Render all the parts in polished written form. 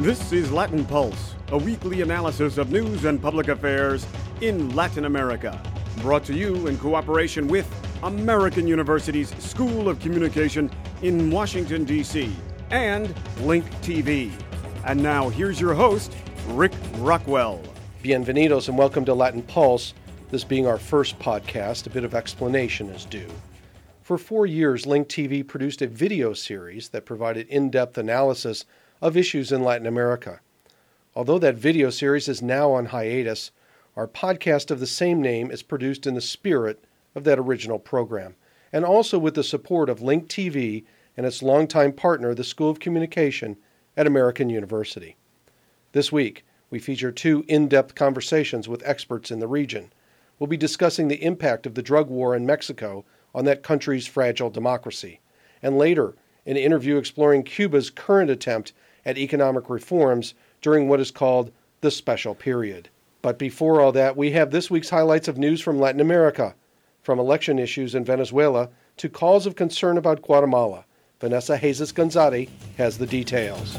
This is Latin Pulse, a weekly analysis of news and public affairs in Latin America. Brought to you in cooperation with American University's School of Communication in Washington, D.C. and Link TV. And now here's your host, Rick Rockwell. Bienvenidos and welcome to Latin Pulse. This being our first podcast, a bit of explanation is due. For 4 years, Link TV produced a video series that provided in-depth analysis of issues in Latin America. Although that video series is now on hiatus, our podcast of the same name is produced in the spirit of that original program, and also with the support of Link TV and its longtime partner, the School of Communication at American University. This week, we feature 2 in-depth conversations with experts in the region. We'll be discussing the impact of the drug war in Mexico on that country's fragile democracy, and later, an interview exploring Cuba's current attempt at economic reforms during what is called the Special Period. But before all that, we have this week's highlights of news from Latin America, from election issues in Venezuela to calls of concern about Guatemala. Vanessa Jesus Gonzari has the details.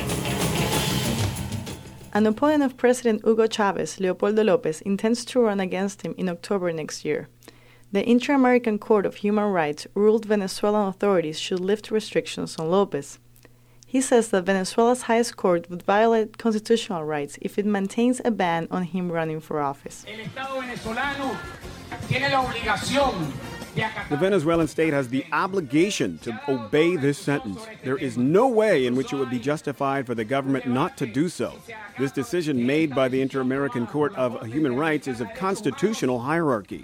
An opponent of President Hugo Chavez, Leopoldo López, intends to run against him in October next year. The Inter-American Court of Human Rights ruled Venezuelan authorities should lift restrictions on López. He says that Venezuela's highest court would violate constitutional rights if it maintains a ban on him running for office. The Venezuelan state has the obligation to obey this sentence. There is no way in which it would be justified for the government not to do so. This decision made by the Inter-American Court of Human Rights is of constitutional hierarchy.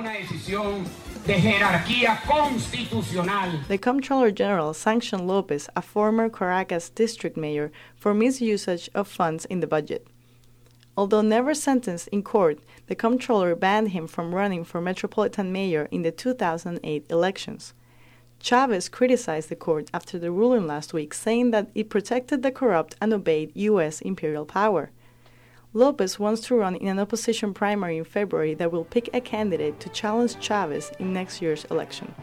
The Comptroller General sanctioned López, a former Caracas district mayor, for misusage of funds in the budget. Although never sentenced in court, the comptroller banned him from running for metropolitan mayor in the 2008 elections. Chavez criticized the court after the ruling last week, saying that it protected the corrupt and obeyed U.S. imperial power. López wants to run in an opposition primary in February that will pick a candidate to challenge Chavez in next year's election.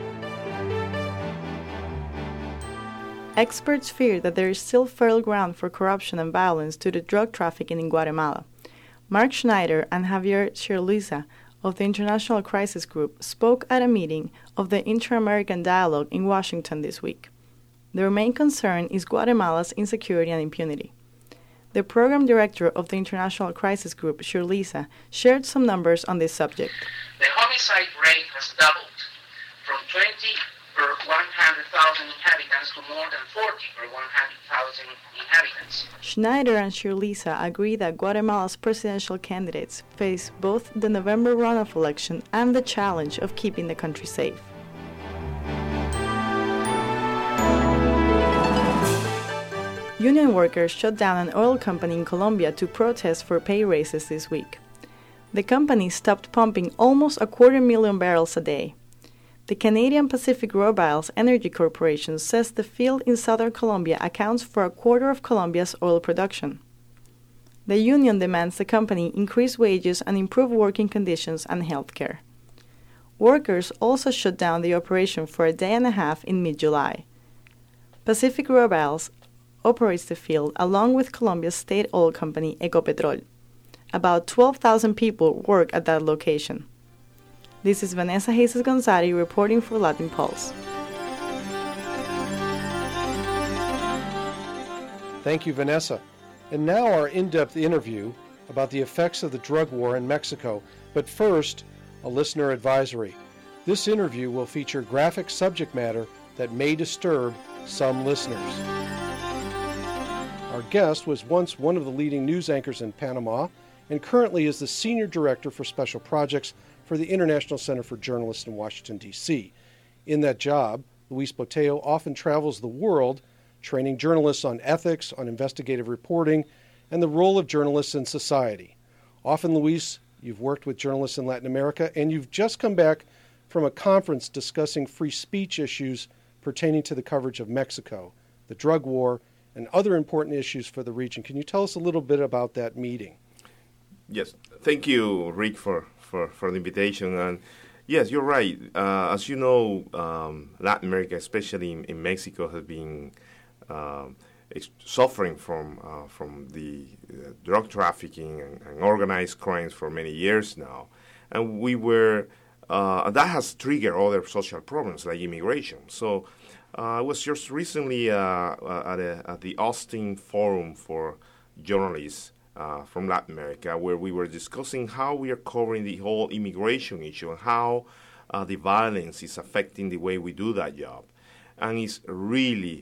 Experts fear that there is still fertile ground for corruption and violence due to drug trafficking in Guatemala. Mark Schneider and Javier Sierluisa of the International Crisis Group spoke at a meeting of the Inter-American Dialogue in Washington this week. Their main concern is Guatemala's insecurity and impunity. The program director of the International Crisis Group, Sierluisa, shared some numbers on this subject. The homicide rate has doubled from 20 per 100,000 inhabitants to more than 40 per 100,000 inhabitants. Schneider and Sierluisa agree that Guatemala's presidential candidates face both the November runoff election and the challenge of keeping the country safe. Union workers shut down an oil company in Colombia to protest for pay raises this week. The company stopped pumping almost 250,000 barrels a day. The Canadian Pacific Robiles Energy Corporation says the field in southern Colombia accounts for a quarter of Colombia's oil production. The union demands the company increase wages and improve working conditions and health care. Workers also shut down the operation for a day and a half in mid-July. Pacific Robiles operates the field along with Colombia's state oil company Ecopetrol. About 12,000 people work at that location. This is Vanessa Jesus Gonzari reporting for Latin Pulse. Thank you, Vanessa. And now our in-depth interview about the effects of the drug war in Mexico. But first, a listener advisory. This interview will feature graphic subject matter that may disturb some listeners. Our guest was once one of the leading news anchors in Panama and currently is the Senior Director for Special Projects for the International Center for Journalists in Washington, D.C. In that job, Luis Boteo often travels the world, training journalists on ethics, on investigative reporting, and the role of journalists in society. Often, Luis, you've worked with journalists in Latin America, and you've just come back from a conference discussing free speech issues pertaining to the coverage of Mexico, the drug war, and other important issues for the region. Can you tell us a little bit about that meeting? Yes. Thank you, Rick, for the invitation. And yes, you're right. As you know, Latin America, especially in Mexico, has been suffering from the drug trafficking and organized crimes for many years now, and that has triggered other social problems like immigration. So I was just recently at the Austin Forum for Journalists from Latin America, where we were discussing how we are covering the whole immigration issue and how the violence is affecting the way we do that job. And it's really,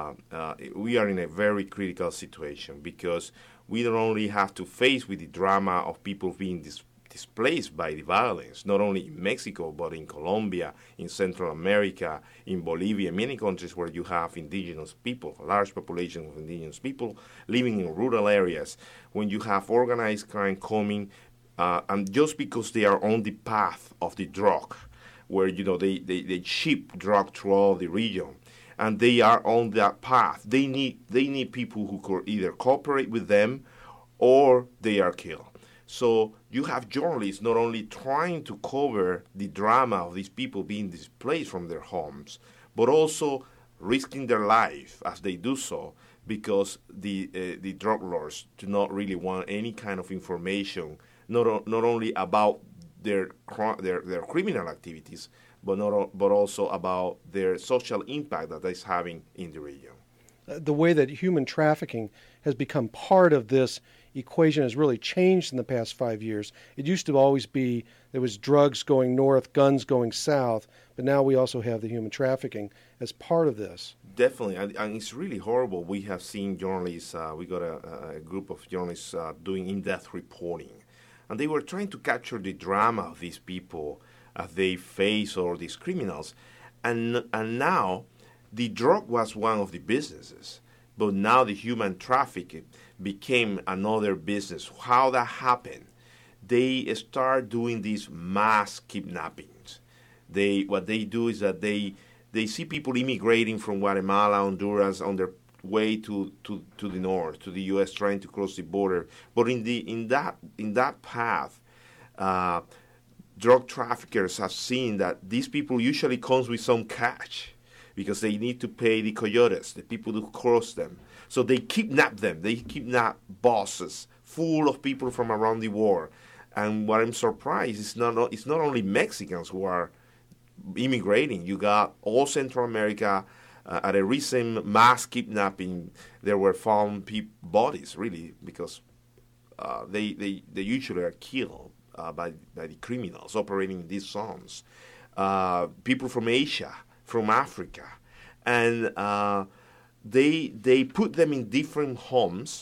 we are in a very critical situation because we don't only have to face with the drama of people being displaced by the violence, not only in Mexico, but in Colombia, in Central America, in Bolivia, many countries where you have indigenous people, a large population of indigenous people living in rural areas. When you have organized crime coming, and just because they are on the path of the drug, where they ship drug throughout the region, and they are on that path. They need people who could either cooperate with them, or they are killed. So you have journalists not only trying to cover the drama of these people being displaced from their homes, but also risking their life as they do so, because the drug lords do not really want any kind of information, not only about their criminal activities, but also about their social impact that it's having in the region. The way that human trafficking has become part of this equation has really changed in the past 5 years. It used to always be there was drugs going north, guns going south, but now we also have the human trafficking as part of this. Definitely, and it's really horrible. We have seen journalists, we got a group of journalists doing in-depth reporting, and they were trying to capture the drama of these people as they face all these criminals. And now, the drug was one of the businesses, but now the human trafficking became another business. How that happened? They start doing these mass kidnappings. What they do is that they see people immigrating from Guatemala, Honduras on their way to the north, to the U.S., trying to cross the border. But in that path, drug traffickers have seen that these people usually comes with some cash because they need to pay the coyotes, the people who cross them. So they kidnap them. They kidnap buses full of people from around the world. And what I'm surprised is it's not only Mexicans who are immigrating. You got all Central America. At a recent mass kidnapping, there were found bodies, really, because they usually are killed by the criminals operating in these zones. People from Asia, from Africa, and they put them in different homes,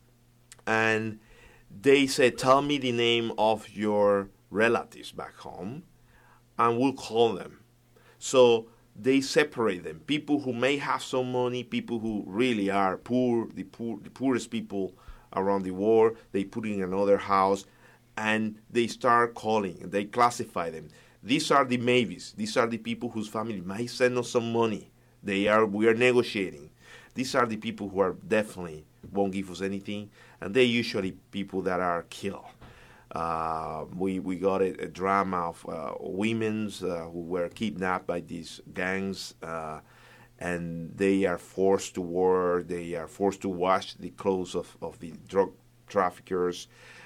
and they say, "Tell me the name of your relatives back home, and we'll call them." So they separate them. People who may have some money, people who really are poor, the poorest people around the world, they put in another house, and they start calling, and they classify them. These are the maybes. These are the people whose family might send us some money. We are negotiating. These are the people who are definitely won't give us anything, and they're usually people that are killed. We got a drama of women who were kidnapped by these gangs, and they are forced to work. They are forced to wash the clothes of the drug traffickers.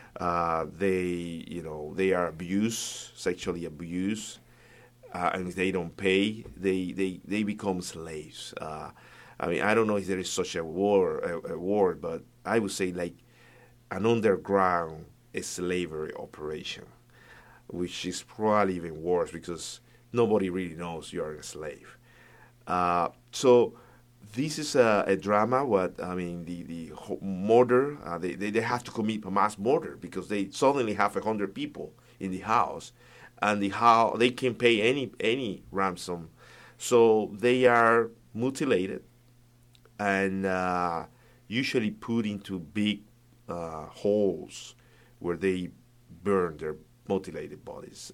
They are abused, sexually abused, and if they don't pay, they become slaves. I don't know if there is such a word, but I would say like an underground slavery operation, which is probably even worse because nobody really knows you are a slave. So this is a drama. The murder, they have to commit a mass murder because they suddenly have 100 people in the house, and they can pay any ransom. So they are mutilated and usually put into big holes where they burn their mutilated bodies.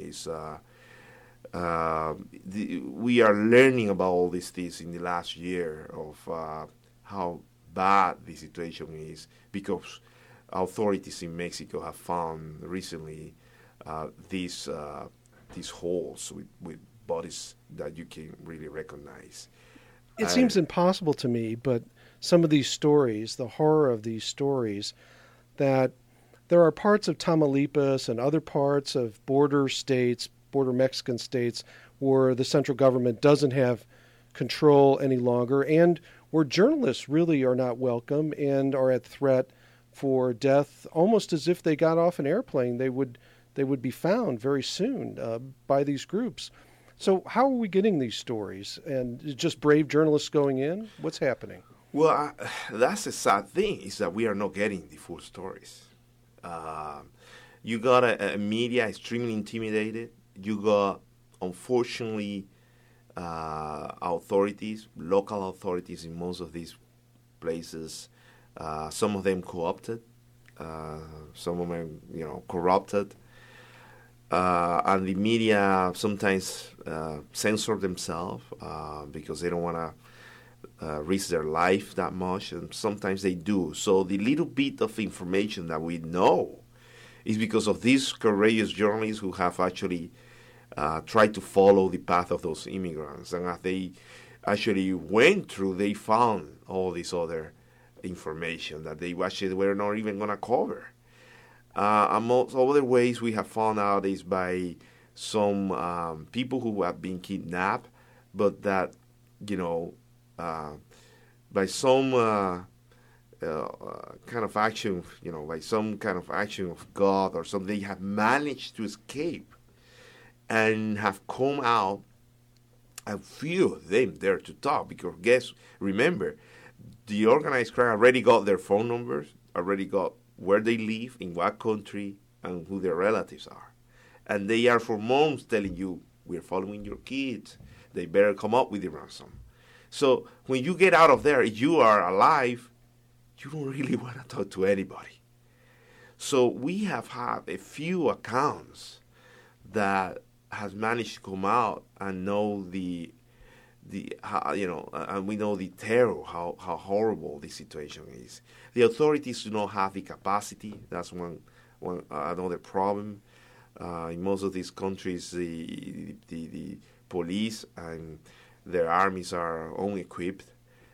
We are learning about all these things in the last year of how bad the situation is because authorities in Mexico have found recently these holes with bodies that you can really recognize. It seems impossible to me, but some of these stories, the horror of these stories, that there are parts of Tamaulipas and other parts of border Mexican states, where the central government doesn't have control any longer, and where journalists really are not welcome and are at threat for death, almost as if they got off an airplane. They would be found very soon by these groups. So how are we getting these stories? And just brave journalists going in? What's happening? Well, that's the sad thing, is that we are not getting the full stories. You got a media extremely intimidated. You got, unfortunately, authorities, local authorities in most of these places, some of them co-opted, some of them, corrupted. And the media sometimes censor themselves because they don't want to risk their life that much, and sometimes they do. So the little bit of information that we know is because of these courageous journalists who have actually tried to follow the path of those immigrants. And as they actually went through, they found all this other information that they actually were not even going to cover. Among other ways we have found out is by some people who have been kidnapped, but that, by some kind of action, by some kind of action of God or something, they have managed to escape and have come out, a few of them there to talk, because remember, the organized crime already got their phone numbers, already got where they live, in what country, and who their relatives are. And they are for months telling you, we're following your kids. They better come up with the ransom. So when you get out of there, if you are alive, you don't really want to talk to anybody. So we have had a few accounts that has managed to come out and know and we know the terror, how horrible the situation is. The authorities do not have the capacity. That's one another problem. In most of these countries, the police and their armies are unequipped,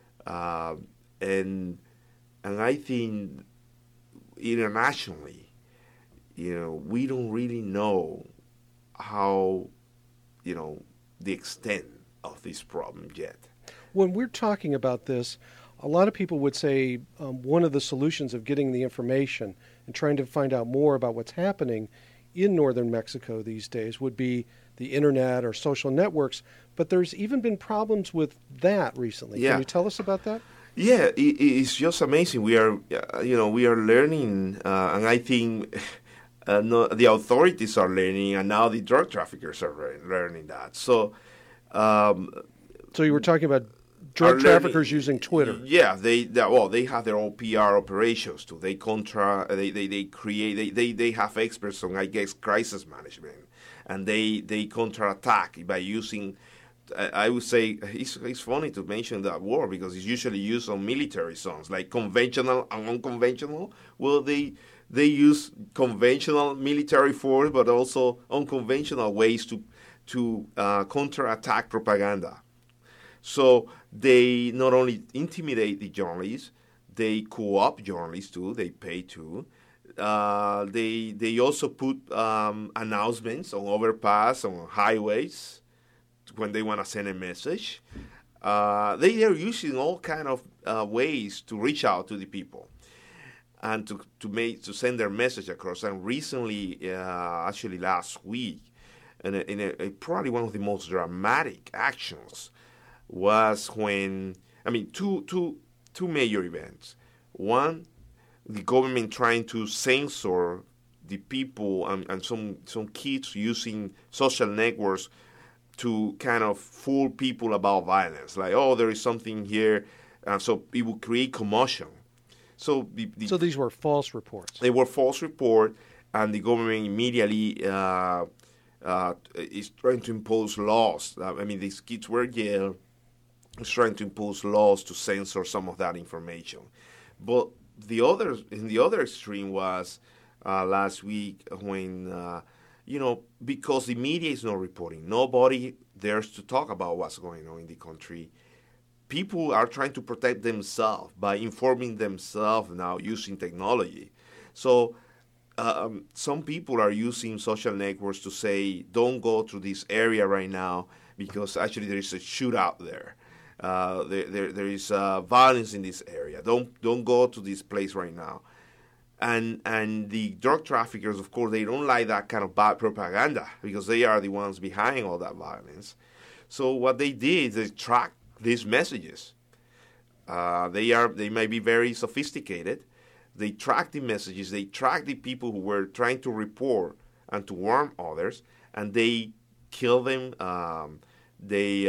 and I think internationally, we don't really know how, the extent of this problem yet. When we're talking about this, a lot of people would say one of the solutions of getting the information and trying to find out more about what's happening in northern Mexico these days would be the internet or social networks. But there's even been problems with that recently. Yeah. Can you tell us about that? Yeah, it's just amazing. We are, we are learning, and I think the authorities are learning, and now the drug traffickers are learning that. So you were talking about drug traffickers using Twitter. Yeah, they have their own PR operations too. They they have experts on, I guess, crisis management, and they counterattack by using. I would say it's funny to mention that word because it's usually used on military zones, like conventional and unconventional. Well, they use conventional military force, but also unconventional ways to counterattack propaganda. So they not only intimidate the journalists, they co-opt journalists too. They pay too. They also put announcements on overpass, on highways, when they want to send a message. They are using all kind of ways to reach out to the people and to send their message across. And recently, actually last week, in probably one of the most dramatic actions was when, two major events. One, the government trying to censor the people and some kids using social networks to kind of fool people about violence, like, there is something here, so it will create commotion. So these were false reports. They were false reports, and the government immediately is trying to impose laws. These kids were jailed. It's trying to impose laws to censor some of that information. But in the other extreme was last week when. Because the media is not reporting. Nobody dares to talk about what's going on in the country. people are trying to protect themselves by informing themselves now using technology. So some people are using social networks to say, don't go to this area right now because actually there is a shootout there. There is violence in this area. Don't go to this place right now. And the drug traffickers, of course, they don't like that kind of bad propaganda because they are the ones behind all that violence. So what they did, they tracked these messages. They may be very sophisticated. They track the messages. They track the people who were trying to report and to warn others, and they kill them. They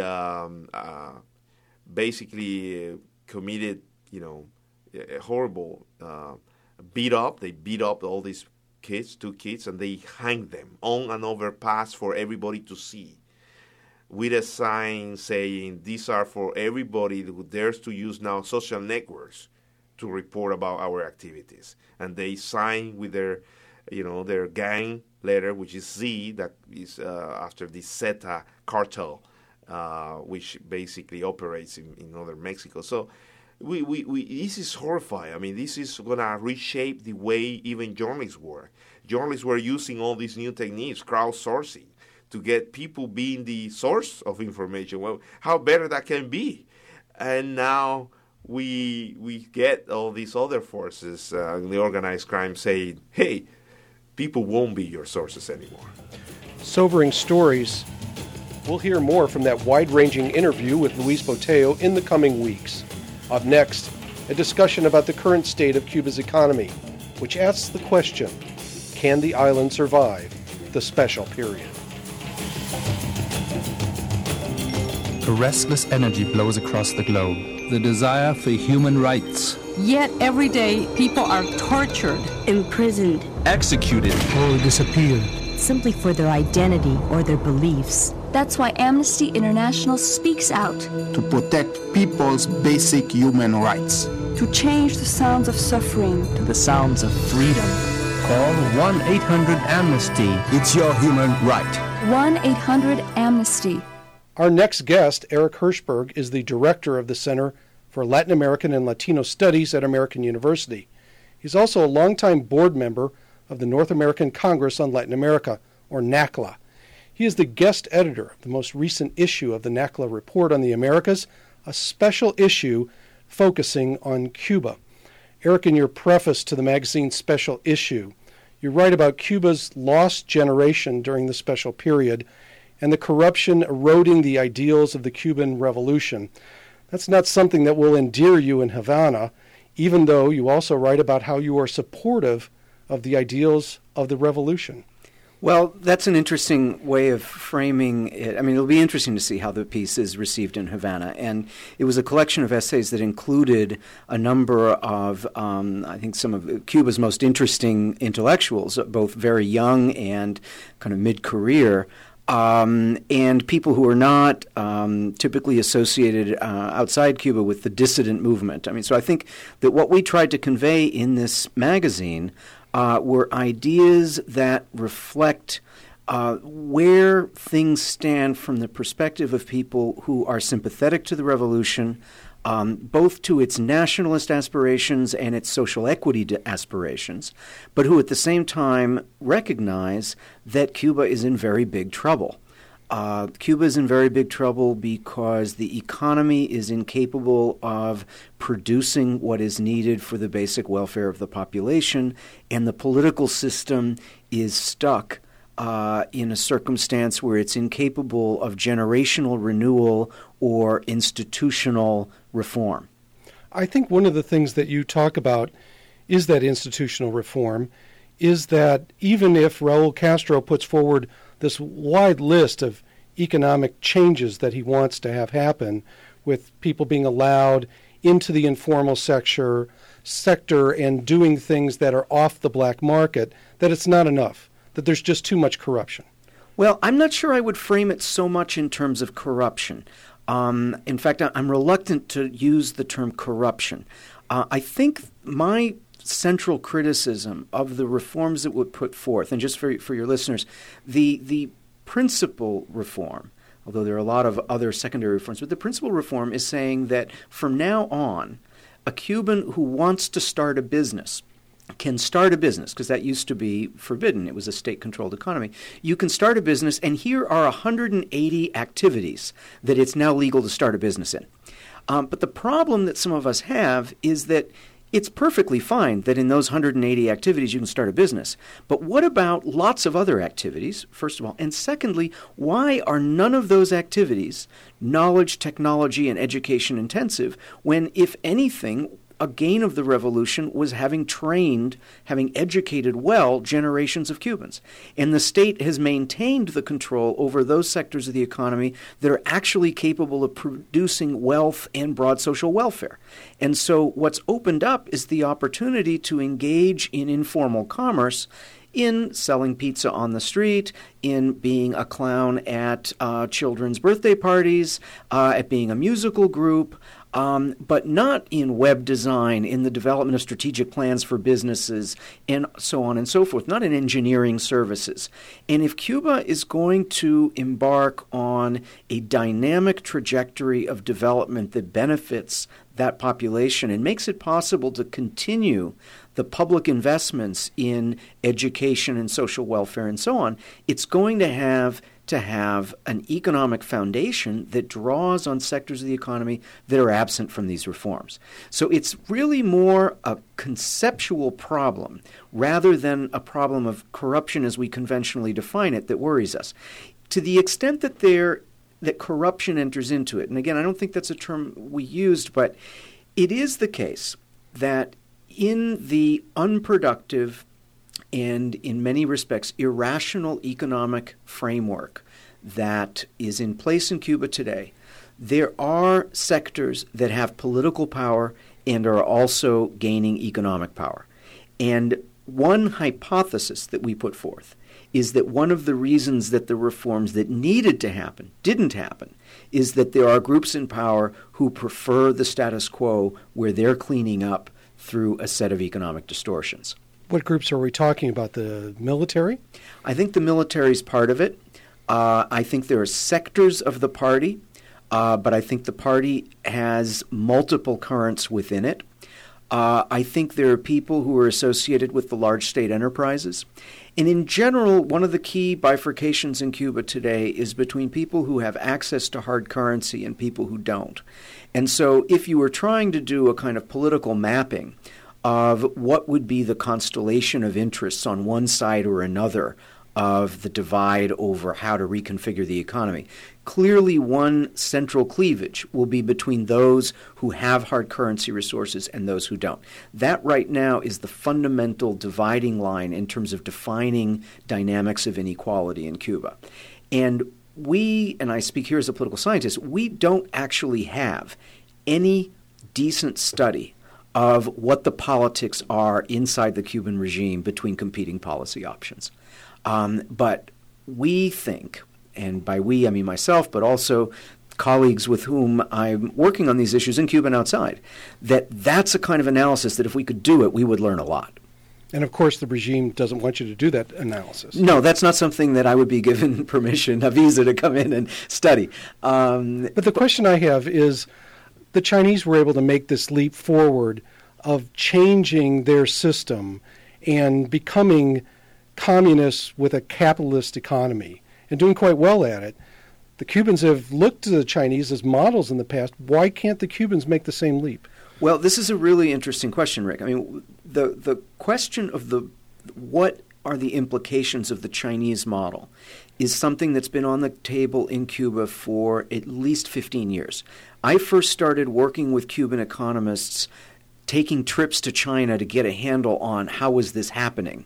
basically committed, a horrible beat up. They beat up all these two kids, and they hanged them on an overpass for everybody to see, with a sign saying, these are for everybody who dares to use now social networks to report about our activities. And they sign with their gang letter, which is Z, that is after the Zeta cartel, which basically operates in northern Mexico. So this is horrifying. I mean, this is going to reshape the way even journalists work. Journalists were using all these new techniques, crowdsourcing, to get people being the source of information. Well, how better that can be? And now we get all these other forces, the organized crime, saying, hey, people won't be your sources anymore. Sobering stories. We'll hear more from that wide-ranging interview with Luis Botello in the coming weeks. Up next, a discussion about the current state of Cuba's economy, which asks the question, can the island survive the special period? A restless energy blows across the globe. The desire for human rights. Yet every day, people are tortured, imprisoned, executed, or disappeared, simply for their identity or their beliefs. That's why Amnesty International speaks out. To protect people's basic human rights. To change the sounds of suffering to the sounds of freedom. Call 1-800-AMNESTY. It's your human right. 1-800-AMNESTY. Our next guest, Eric Hirschberg, is the director of the Center for Latin American and Latino Studies at American University. He's also a longtime board member of the North American Congress on Latin America, or NACLA. He is the guest editor of the most recent issue of the NACLA Report on the Americas, a special issue focusing on Cuba. Eric, in your preface to the magazine's special issue, you write about Cuba's lost generation during the special period and the corruption eroding the ideals of the Cuban Revolution. That's not something that will endear you in Havana, even though you also write about how you are supportive of the ideals of the revolution. Well, that's an interesting way of framing it. I mean, it'll be interesting to see how the piece is received in Havana. And it was a collection of essays that included a number of, I think, some of Cuba's most interesting intellectuals, both very young and kind of mid-career, and people who are not typically associated outside Cuba with the dissident movement. I mean, so I think that what we tried to convey in this magazine were ideas that reflect where things stand from the perspective of people who are sympathetic to the revolution, both to its nationalist aspirations and its social equity aspirations, but who at the same time recognize that Cuba is in very big trouble. Cuba is in very big trouble because the economy is incapable of producing what is needed for the basic welfare of the population, and the political system is stuck in a circumstance where it's incapable of generational renewal or institutional reform. I think one of the things that you talk about is that institutional reform, is that even if Raul Castro puts forward this wide list of economic changes that he wants to have happen, with people being allowed into the informal sector and doing things that are off the black market, that it's not enough, that there's just too much corruption. Well, I'm not sure I would frame it so much in terms of corruption. In fact, I'm reluctant to use the term corruption. I think my central criticism of the reforms that would put forth, and just for your listeners, the principal reform although there are a lot of other secondary reforms. But the principal reform is saying that from now on, a Cuban who wants to start a business can start a business, because that used to be forbidden. It was a state-controlled economy. You can start a business, and here are 180 activities that it's now legal to start a business in. But the problem that some of us have is that it's perfectly fine that in those 180 activities you can start a business. But what about lots of other activities, first of all? And secondly, why are none of those activities knowledge, technology, and education intensive when, if anything, a gain of the revolution was having educated well generations of Cubans. And the state has maintained the control over those sectors of the economy that are actually capable of producing wealth and broad social welfare. And so what's opened up is the opportunity to engage in informal commerce, in selling pizza on the street, in being a clown at children's birthday parties, at being a musical group, but not in web design, in the development of strategic plans for businesses, and so on and so forth, not in engineering services. And if Cuba is going to embark on a dynamic trajectory of development that benefits that population and makes it possible to continue the public investments in education and social welfare and so on, it's going to have an economic foundation that draws on sectors of the economy that are absent from these reforms. So it's really more a conceptual problem rather than a problem of corruption as we conventionally define it that worries us. To the extent that corruption enters into it, and again, I don't think that's a term we used, but it is the case that in the unproductive and in many respects irrational economic framework that is in place in Cuba today, there are sectors that have political power and are also gaining economic power. And one hypothesis that we put forth is that one of the reasons that the reforms that needed to happen didn't happen is that there are groups in power who prefer the status quo where they're cleaning up through a set of economic distortions. What groups are we talking about? The military? I think the military is part of it. I think there are sectors of the party, but I think the party has multiple currents within it. I think there are people who are associated with the large state enterprises. And in general, one of the key bifurcations in Cuba today is between people who have access to hard currency and people who don't. And so if you were trying to do a kind of political mapping of what would be the constellation of interests on one side or another of the divide over how to reconfigure the economy, clearly one central cleavage will be between those who have hard currency resources and those who don't. That right now is the fundamental dividing line in terms of defining dynamics of inequality in Cuba. And we, and I speak here as a political scientist, we don't actually have any decent study of what the politics are inside the Cuban regime between competing policy options. But we think, and by we I mean myself, but also colleagues with whom I'm working on these issues in Cuba and outside, that that's a kind of analysis that if we could do it, we would learn a lot. And of course, the regime doesn't want you to do that analysis. No, that's not something that I would be given permission, a visa to come in and study. But the question I have is, the Chinese were able to make this leap forward of changing their system and becoming communists with a capitalist economy and doing quite well at it. The Cubans have looked to the Chinese as models in the past. Why can't the Cubans make the same leap? Well, this is a really interesting question, Rick. I mean, the question of what are the implications of the Chinese model is something that's been on the table in Cuba for at least 15 years. I first started working with Cuban economists, taking trips to China to get a handle on how was this happening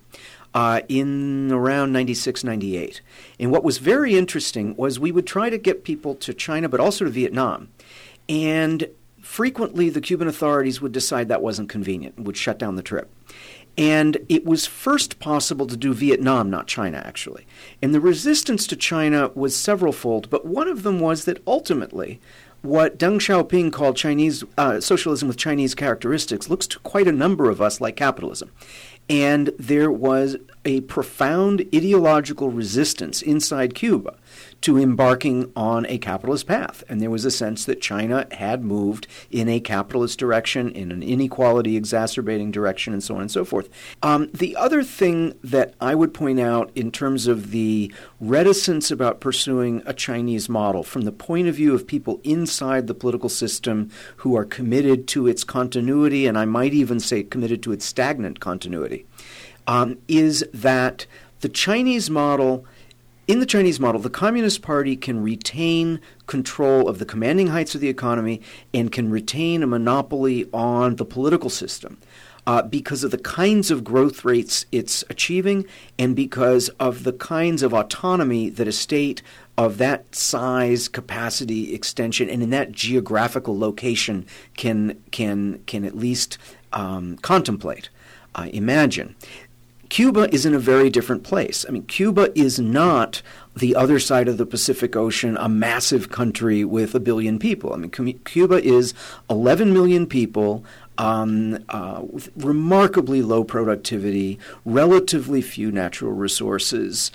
in around 96, 98. And what was very interesting was we would try to get people to China, but also to Vietnam. And frequently the Cuban authorities would decide that wasn't convenient and would shut down the trip. And it was first possible to do Vietnam, not China, actually. And the resistance to China was severalfold, but one of them was that ultimately what Deng Xiaoping called Chinese socialism with Chinese characteristics looks to quite a number of us like capitalism. And there was a profound ideological resistance inside Cuba to embarking on a capitalist path. And there was a sense that China had moved in a capitalist direction, in an inequality exacerbating direction, and so on and so forth. The other thing that I would point out in terms of the reticence about pursuing a Chinese model from the point of view of people inside the political system who are committed to its continuity, and I might even say committed to its stagnant continuity, is that the Chinese model, in the Chinese model, the Communist Party can retain control of the commanding heights of the economy and can retain a monopoly on the political system because of the kinds of growth rates it's achieving and because of the kinds of autonomy that a state of that size, capacity, extension, and in that geographical location can at least contemplate, imagine. Cuba is in a very different place. I mean, Cuba is not the other side of the Pacific Ocean, a massive country with 1 billion people. I mean, Cuba is 11 million people with remarkably low productivity, relatively few natural resources,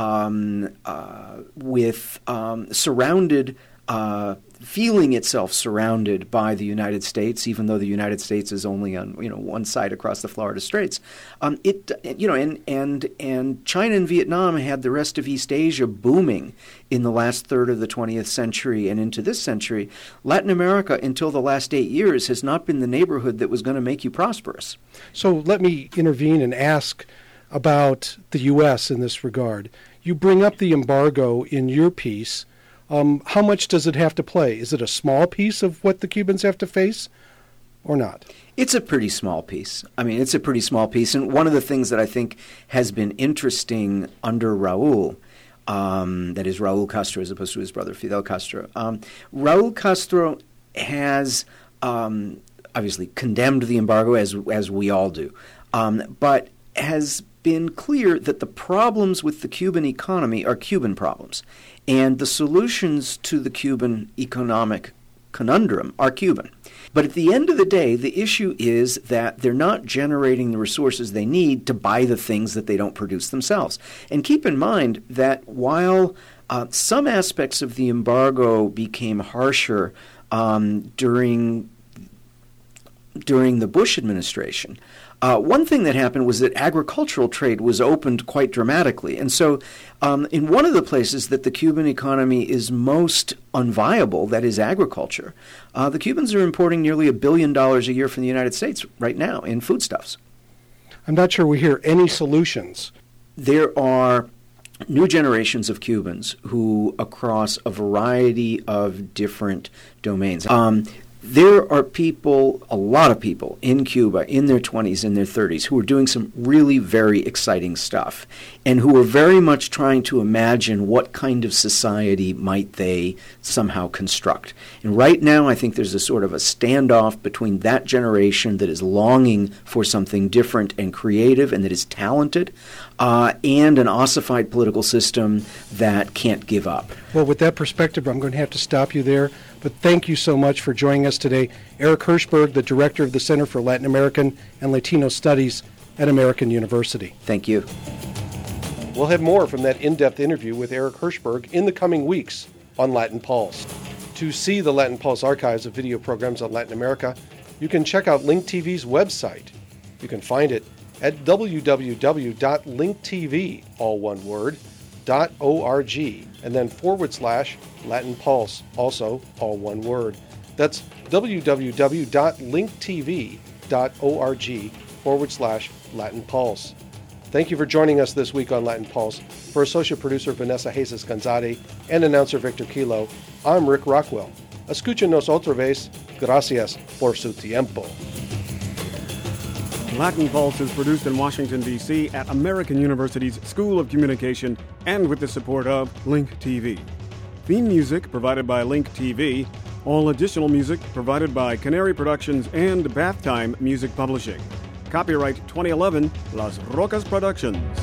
with surrounded feeling itself surrounded by the United States, even though the United States is only on one side across the Florida Straits. And China and Vietnam had the rest of East Asia booming in the last third of the 20th century and into this century. Latin America, until the last 8 years, has not been the neighborhood that was going to make you prosperous. So let me intervene and ask about the U.S. in this regard. You bring up the embargo in your piece. How much does it have to play? Is it a small piece of what the Cubans have to face or not? It's a pretty small piece. I mean, it's a pretty small piece. And one of the things that I think has been interesting under Raul, that is Raul Castro as opposed to his brother Fidel Castro, Raul Castro has obviously condemned the embargo as we all do, but has been clear that the problems with the Cuban economy are Cuban problems. And the solutions to the Cuban economic conundrum are Cuban. But at the end of the day, the issue is that they're not generating the resources they need to buy the things that they don't produce themselves. And keep in mind that while some aspects of the embargo became harsher during the Bush administration, one thing that happened was that agricultural trade was opened quite dramatically. And so in one of the places that the Cuban economy is most unviable, that is agriculture, the Cubans are importing nearly $1 billion a year from the United States right now in foodstuffs. I'm not sure we hear any solutions. There are new generations of Cubans who, across a variety of different domains, there are people, a lot of people in Cuba in their 20s, in their 30s, who are doing some really very exciting stuff and who are very much trying to imagine what kind of society might they somehow construct. And right now, I think there's a sort of a standoff between that generation that is longing for something different and creative and that is talented, and an ossified political system that can't give up. Well, with that perspective, I'm going to have to stop you there. But thank you so much for joining us today. Eric Hirshberg, the director of the Center for Latin American and Latino Studies at American University. Thank you. We'll have more from that in-depth interview with Eric Hirshberg in the coming weeks on Latin Pulse. To see the Latin Pulse archives of video programs on Latin America, you can check out Link TV's website. You can find it at www.linktv, all one word, .org, and then /Latin Pulse, also all one word. That's www.linktv.org /Latin Pulse. Thank you for joining us this week on Latin Pulse. For Associate Producer Vanessa Jesus Gonzade and Announcer Victor Kilo, I'm Rick Rockwell. Escúchenos otra vez. Gracias por su tiempo. Latin Pulse is produced in Washington, D.C. at American University's School of Communication and with the support of Link TV. Theme music provided by Link TV. All additional music provided by Canary Productions and Bath Time Music Publishing. Copyright 2011, Las Rocas Productions.